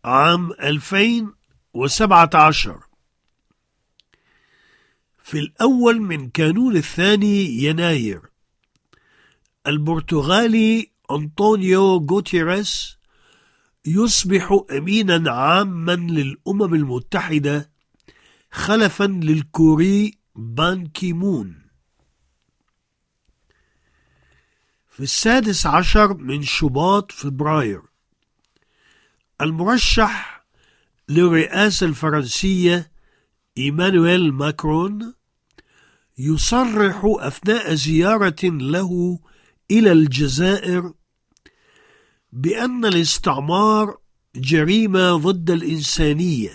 عام 2017. في الأول من كانون الثاني يناير، البرتغالي أنطونيو غوتيريس يصبح أمينا عاما للأمم المتحدة خلفا للكوري بان كيمون. في 16 من شباط فبراير، المرشح للرئاسة الفرنسية إيمانويل ماكرون يصرح أثناء زيارة له إلى الجزائر بأن الاستعمار جريمة ضد الإنسانية.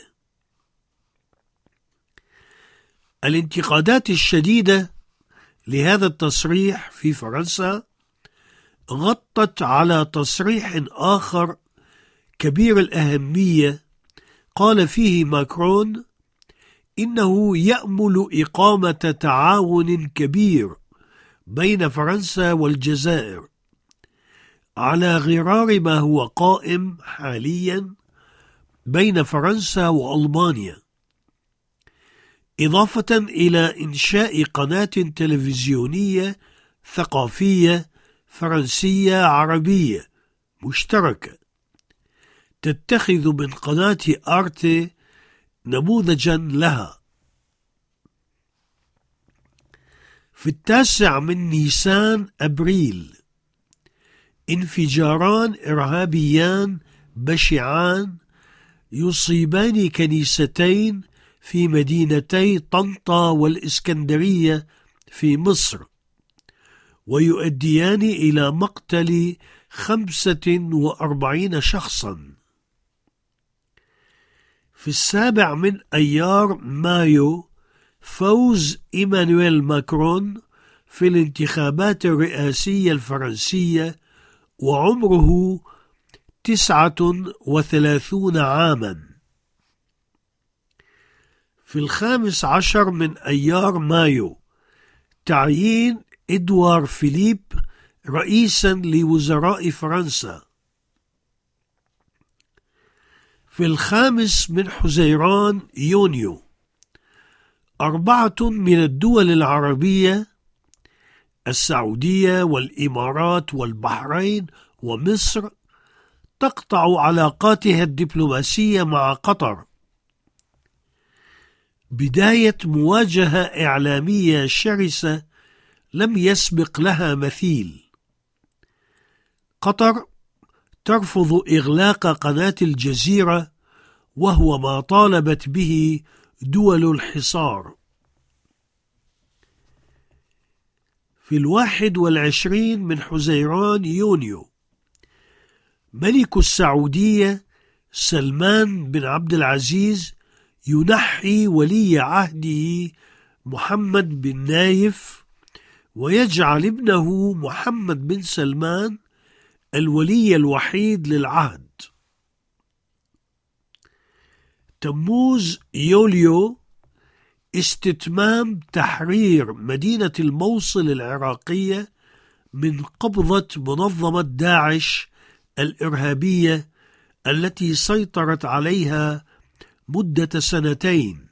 الانتقادات الشديدة لهذا التصريح في فرنسا غطت على تصريح آخر كبير الأهمية قال فيه ماكرون إنه يأمل إقامة تعاون كبير بين فرنسا والجزائر على غرار ما هو قائم حاليا بين فرنسا وألمانيا، إضافة إلى إنشاء قناة تلفزيونية ثقافية فرنسية عربية مشتركة تتخذ من قناة آرتي نموذجا لها. في 9 من نيسان أبريل، انفجاران إرهابيان بشعان يصيبان كنيستين في مدينتي طنطا والإسكندرية في مصر، ويؤديان إلى مقتل 45 شخصا. في 7 من أيار مايو، فوز إيمانويل ماكرون في الانتخابات الرئاسية الفرنسية وعمره 39 عاما. في 15 من أيار مايو، تعيين إدوار فيليب رئيسا لوزراء فرنسا. في 5 من حزيران يونيو، 4 من الدول العربية السعودية والإمارات والبحرين ومصر تقطع علاقاتها الدبلوماسية مع قطر، بداية مواجهة إعلامية شرسة لم يسبق لها مثيل. قطر ترفض إغلاق قناة الجزيرة وهو ما طالبت به دول الحصار. في 21 من حزيران يونيو، ملك السعودية سلمان بن عبد العزيز ينحي ولي عهده محمد بن نايف ويجعل ابنه محمد بن سلمان الولي الوحيد للعهد. تموز يوليو، استتمام تحرير مدينة الموصل العراقية من قبضة منظمة داعش الإرهابية التي سيطرت عليها مدة 2 سنين.